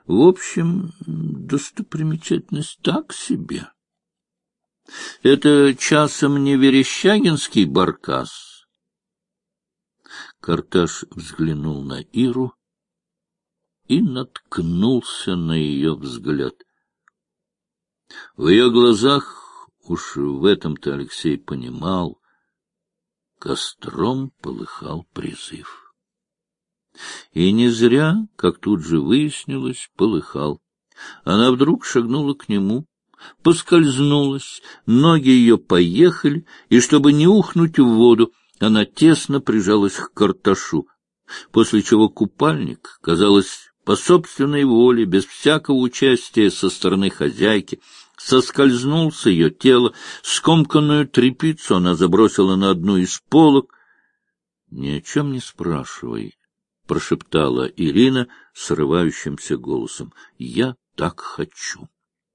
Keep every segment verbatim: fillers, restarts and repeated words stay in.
В общем, достопримечательность так себе. Это часом не Верещагинский баркас? Карташ взглянул на Иру и наткнулся на ее взгляд. В ее глазах, уж в этом-то Алексей понимал, костром полыхал призыв. И не зря, как тут же выяснилось, полыхал. Она вдруг шагнула к нему, поскользнулась, ноги ее поехали, и, чтобы не ухнуть в воду, она тесно прижалась к Карташу, после чего купальник, казалось, по собственной воле, без всякого участия со стороны хозяйки, соскользнул с ее тела, скомканную тряпицу она забросила на одну из полок. — Ни о чем не спрашивай, — прошептала Ирина срывающимся голосом. — Я так хочу.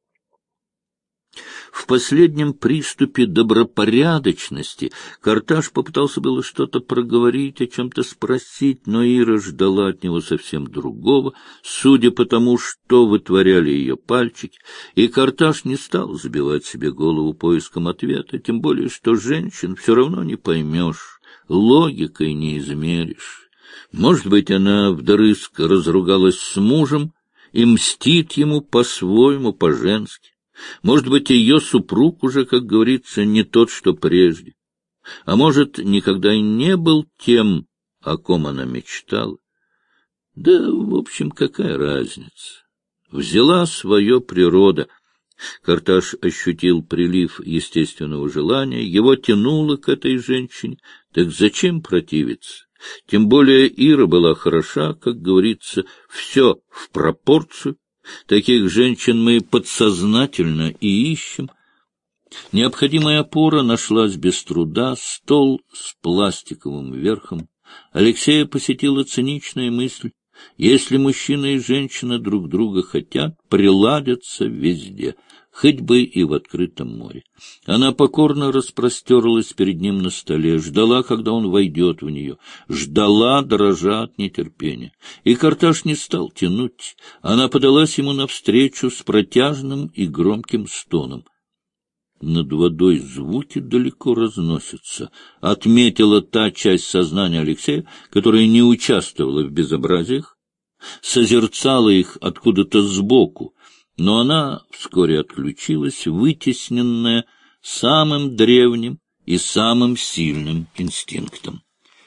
В последнем приступе добропорядочности Карташ попытался было что-то проговорить, о чем-то спросить, но Ира ждала от него совсем другого, судя по тому, что вытворяли ее пальчики, и Карташ не стал забивать себе голову поиском ответа, тем более, что женщин все равно не поймешь, логикой не измеришь. Может быть, она вдрызг разругалась с мужем и мстит ему по-своему, по-женски. Может быть, ее супруг уже, как говорится, не тот, что прежде. А может, никогда и не был тем, о ком она мечтала. Да, в общем, какая разница? Взяла свое природа. Карташ ощутил прилив естественного желания, его тянуло к этой женщине. Так зачем противиться? Тем более Ира была хороша, как говорится, все в пропорцию. Таких женщин мы подсознательно и ищем. Необходимая опора нашлась без труда, стол с пластиковым верхом. Алексея посетила циничная мысль: если мужчина и женщина друг друга хотят, приладятся везде, хоть бы и в открытом море. Она покорно распростерлась перед ним на столе, ждала, когда он войдет в нее, ждала, дрожа от нетерпения. И Карташ не стал тянуть, она подалась ему навстречу с протяжным и громким стоном. Над водой звуки далеко разносятся, — отметила та часть сознания Алексея, которая не участвовала в безобразиях, созерцала их откуда-то сбоку, но она вскоре отключилась, вытесненная самым древним и самым сильным инстинктом.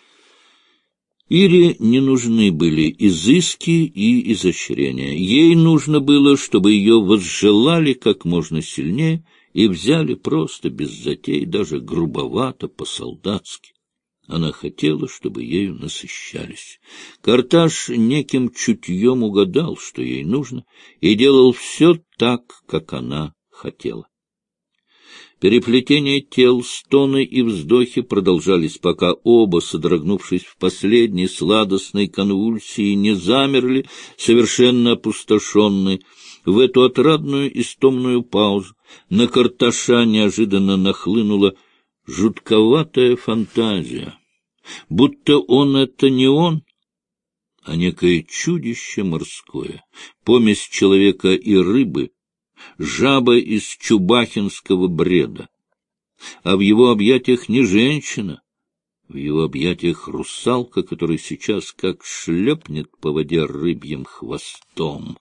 Ире не нужны были изыски и изощрения. Ей нужно было, чтобы ее возжелали как можно сильнее и взяли просто без затей, даже грубовато, по-солдатски. Она хотела, чтобы ею насыщались. Карташ неким чутьем угадал, что ей нужно, и делал все так, как она хотела. Переплетение тел, стоны и вздохи продолжались, пока оба, содрогнувшись в последней сладостной конвульсии, не замерли, совершенно опустошенные. В эту отрадную истомную паузу на Карташа неожиданно нахлынула жутковатая фантазия, будто он — это не он, а некое чудище морское, помесь человека и рыбы, жаба из чубахинского бреда. А в его объятиях не женщина, в его объятиях русалка, которая сейчас как шлепнет по воде рыбьим хвостом.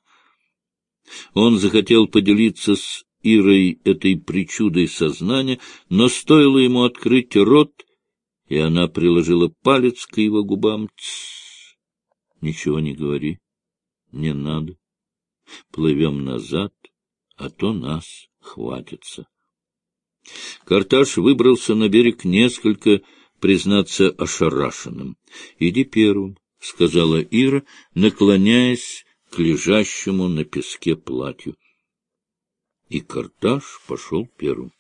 Он захотел поделиться с Ирой этой причудой сознания, но стоило ему открыть рот, и она приложила палец к его губам. Тссс, ничего не говори, не надо. Плывем назад, а то нас хватится. Карташ выбрался на берег несколько, признаться, ошарашенным. — Иди первым, — сказала Ира, наклоняясь к лежащему на песке платью. И Карташ пошел первым.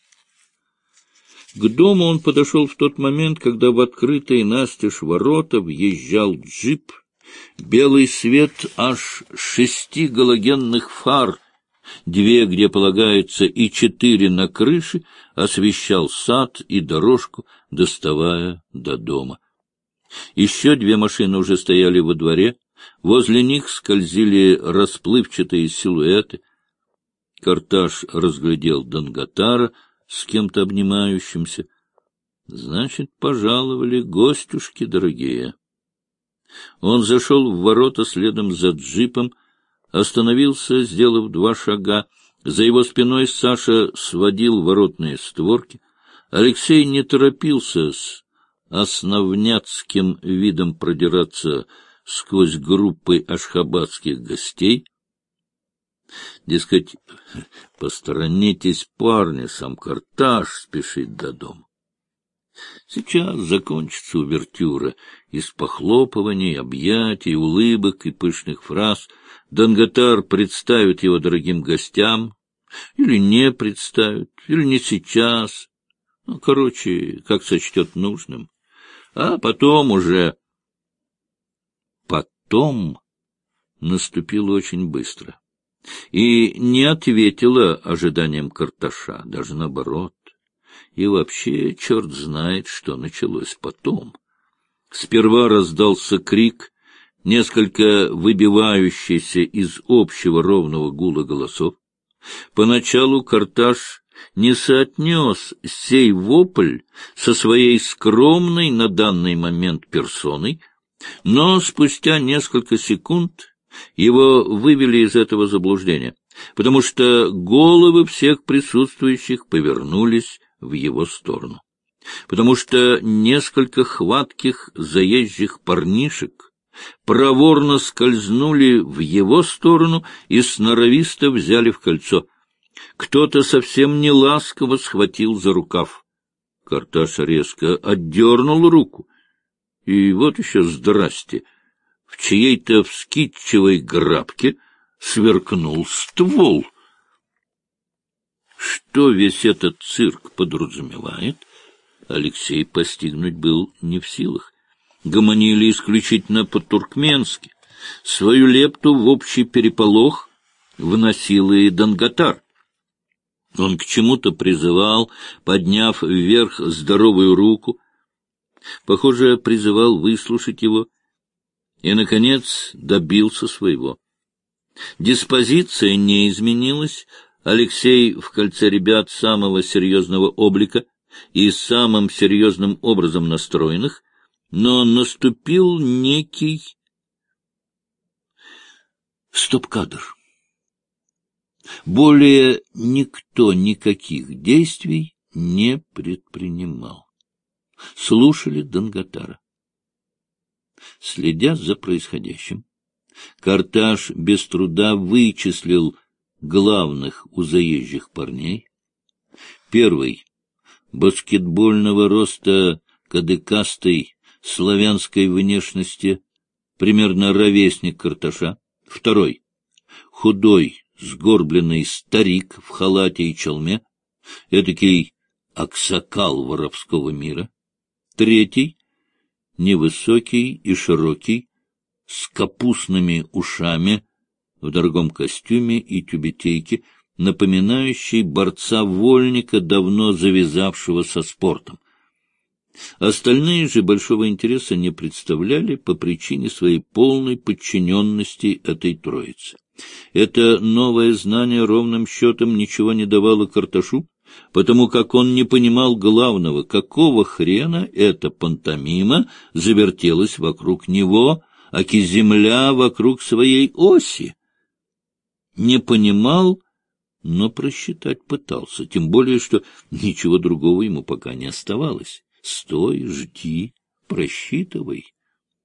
К дому он подошел в тот момент, когда в открытые настежь ворота въезжал джип. Белый свет аж шести галогенных фар, две, где полагается, и четыре на крыше, освещал сад и дорожку, доставая до дома. Еще две машины уже стояли во дворе. Возле них скользили расплывчатые силуэты. Карташ разглядел Данготара с кем-то обнимающимся. Значит, пожаловали гостюшки дорогие. Он зашел в ворота следом за джипом, остановился, сделав два шага. За его спиной Саша сводил воротные створки. Алексей не торопился с основняцким видом продираться сквозь группы ашхабадских гостей. Дескать, посторонитесь, парни, сам Карташ спешит до дома. Сейчас закончится увертюра из похлопываний, объятий, улыбок и пышных фраз. Данготар представит его дорогим гостям, или не представит, или не сейчас. Ну, короче, как сочтет нужным. А потом уже... Потом наступило очень быстро. И не ответила ожиданиям Карташа, даже наоборот. И вообще, черт знает, что началось потом. Сперва раздался крик, несколько выбивающийся из общего ровного гула голосов. Поначалу Карташ не соотнес сей вопль со своей скромной на данный момент персоной, но спустя несколько секунд его вывели из этого заблуждения, потому что головы всех присутствующих повернулись в его сторону, потому что несколько хватких заезжих парнишек проворно скользнули в его сторону и сноровисто взяли в кольцо. Кто-то совсем неласково схватил за рукав. Карташ резко отдернул руку, и вот еще здрасте, в чьей-то вскидчивой грабке сверкнул ствол. Что весь этот цирк подразумевает, Алексей постигнуть был не в силах. Гомонили исключительно по-туркменски. Свою лепту в общий переполох вносил и Данготар. Он к чему-то призывал, подняв вверх здоровую руку. Похоже, призывал выслушать его. И, наконец, добился своего. Диспозиция не изменилась. Алексей в кольце ребят самого серьезного облика и самым серьезным образом настроенных, но наступил некий стоп-кадр. Более никто никаких действий не предпринимал. Слушали Данготара. Следя за происходящим, Карташ без труда вычислил главных у заезжих парней. Первый — баскетбольного роста, кадыкастой, славянской внешности, примерно ровесник Карташа. Второй — худой, сгорбленный старик в халате и чалме, эдакий аксакал воровского мира. Третий — невысокий и широкий, с капустными ушами, в дорогом костюме и тюбетейке, напоминающий борца-вольника, давно завязавшего со спортом. Остальные же большого интереса не представляли по причине своей полной подчиненности этой троице. Это новое знание ровным счетом ничего не давало Карташу, потому как он не понимал главного, какого хрена эта пантомима завертелась вокруг него, аки земля вокруг своей оси. Не понимал, но просчитать пытался, тем более, что ничего другого ему пока не оставалось. Стой, жди, просчитывай.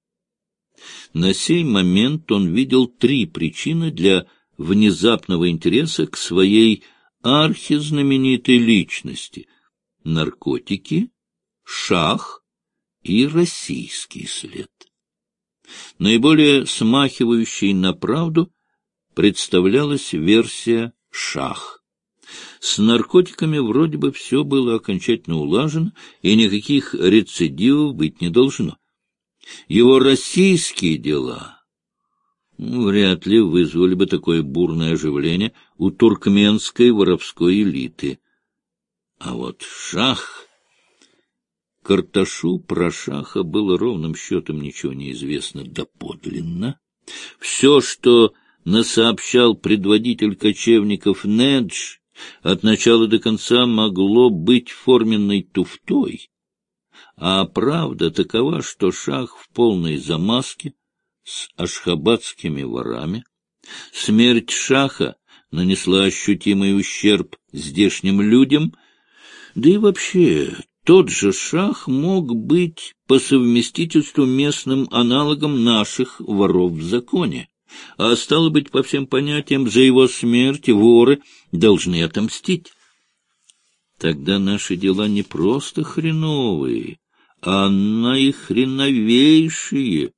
На сей момент он видел три причины для внезапного интереса к своей архизнаменитой личности — наркотики, шах и российский след. Наиболее смахивающей на правду представлялась версия шах. С наркотиками вроде бы все было окончательно улажено, и никаких рецидивов быть не должно. Его российские дела ну, вряд ли вызвали бы такое бурное оживление у туркменской воровской элиты. А вот шах... Карташу про шаха было ровным счетом ничего не известно доподлинно. Все, что насообщал предводитель кочевников Недж, от начала до конца могло быть форменной туфтой, а правда такова, что шах в полной замазке с ашхабадскими ворами. Смерть шаха нанесла ощутимый ущерб здешним людям, да и вообще тот же шах мог быть по совместительству местным аналогом наших воров в законе, а стало быть, по всем понятиям, за его смерть воры должны отомстить. Тогда наши дела не просто хреновые, а наихреновейшие.